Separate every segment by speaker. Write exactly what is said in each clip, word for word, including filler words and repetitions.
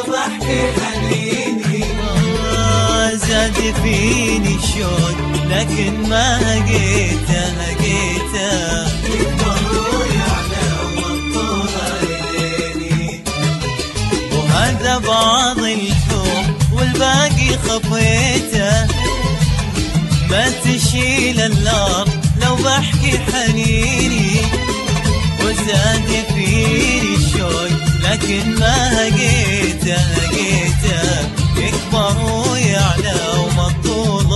Speaker 1: لو بحكي حنيني.
Speaker 2: زاد فيني الشوق لكن ما لقيته لقيته
Speaker 1: يكبر يعلى ومطول عينيني.
Speaker 2: وهذا بعض الحب والباقي خفيته، ما تشيل النار لو بحكي حنيني. وزاد فيني الشوق لكن ما لقيته لقيته يكبر ويعلى ومطول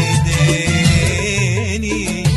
Speaker 2: يديني.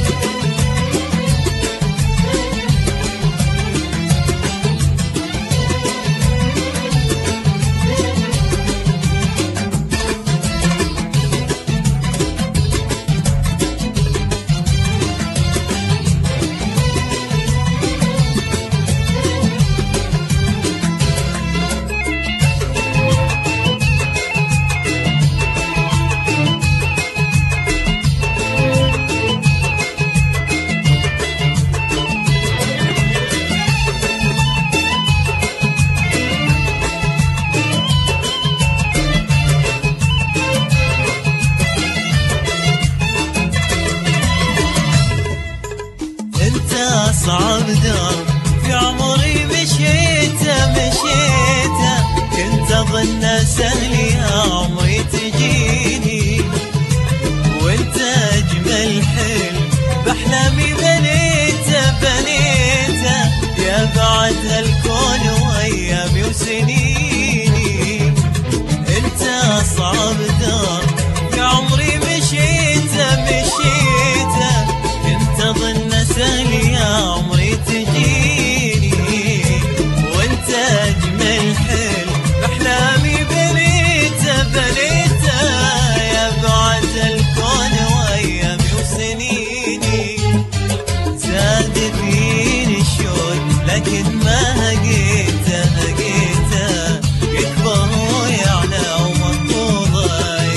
Speaker 2: أصعب درب في عمري مشيته مشيته، كنت أظن سهل يا عمري تجيني. وانت أجمل حلم بأحلامي بنيته بنيته، يا بعد هالكون وأيامي وسنيني. انت أصعب درب في عمري مشيته مشيته، كنت أظن سهل يا عمري تجيني. وانت أجمل حلم بأحلامي بنيته بنيته، يا بعد الكون وأيامي وسنيني. زاد فيني الشوق لكن ما لقيته لقيته يكبر ويعلى ومطول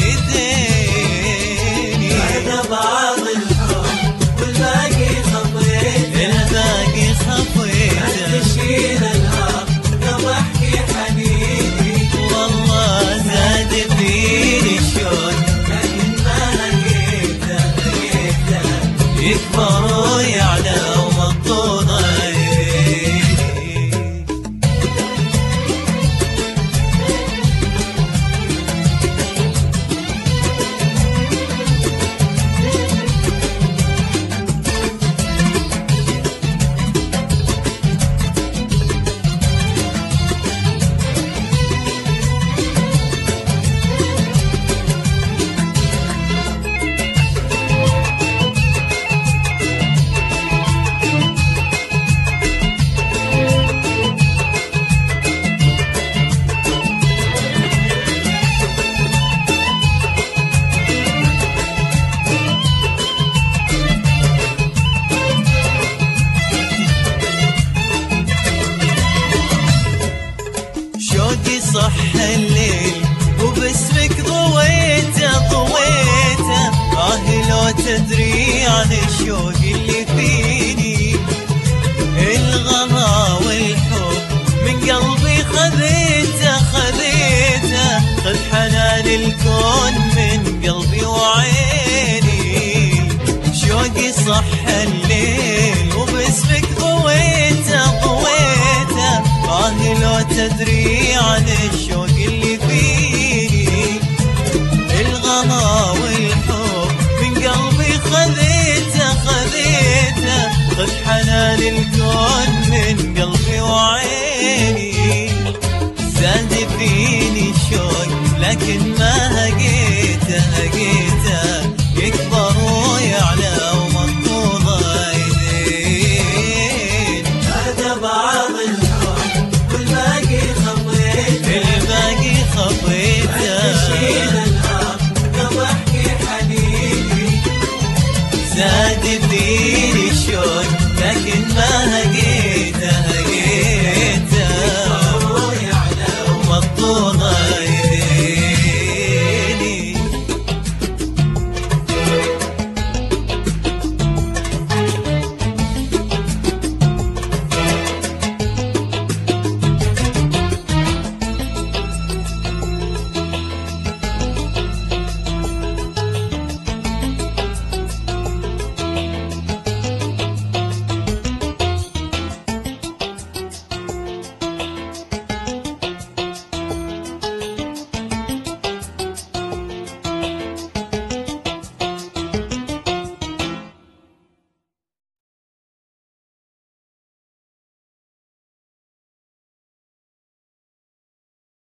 Speaker 2: يديني.
Speaker 1: بعد بعض الحب والباقي خطيته،
Speaker 2: الباقي خطيته
Speaker 1: ما تشيل النار لو بحكي حنيني.
Speaker 2: والله زاد فيني الشوق
Speaker 1: لكن ما لقيته لقيته
Speaker 2: يكبر ويعلى ومطول يديني. شوقي صح الليل وباسمك ضويته ضويته، آه لو تدري عن الشوق اللي فيني. الغلا والحب من قلبي خذيته خذيته، خذ حنان الكون من قلبي وعيني. شوقي صح الليل وباسمك ضويته ضويته، آه لو تدري عن الشوق اللي فيني. الغلا والحب من قلبي خذيته خذيته، خذ حنان الكون من قلبي وعيني. زاد فيني الشوق لكن ما لقيته لقيته